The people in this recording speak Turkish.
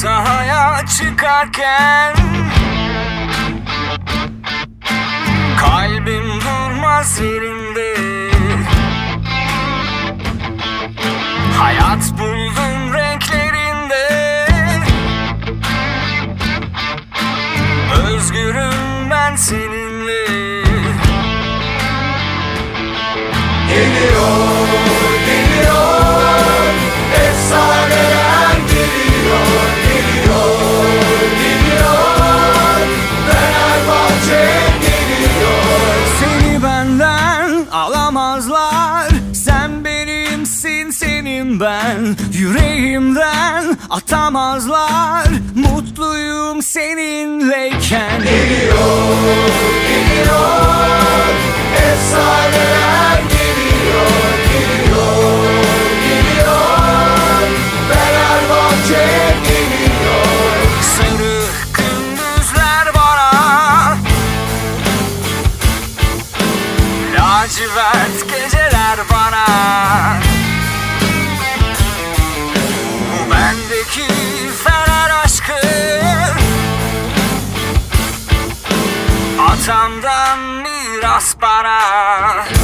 sahaya çıkarken kalbim durmaz yerinde. Hayat buldum renklerinde, özgürüm ben seninle. Geliyor, geliyor, efsaneler geliyor, geliyor, geliyor, Fenerbahçe geliyor. Seni benden alamazlar, sen benimsin, senin ben. Yüreğimden atamazlar, mutluyum seninleyken. Geliyor, geliyor, efsaneler geliyor, geliyor, geliyor, Fenerbahçe geliyor. Sarı gündüzler bana, lacivert geceler bana. Bu bendeki Fener aşkı, atamdan miras bana.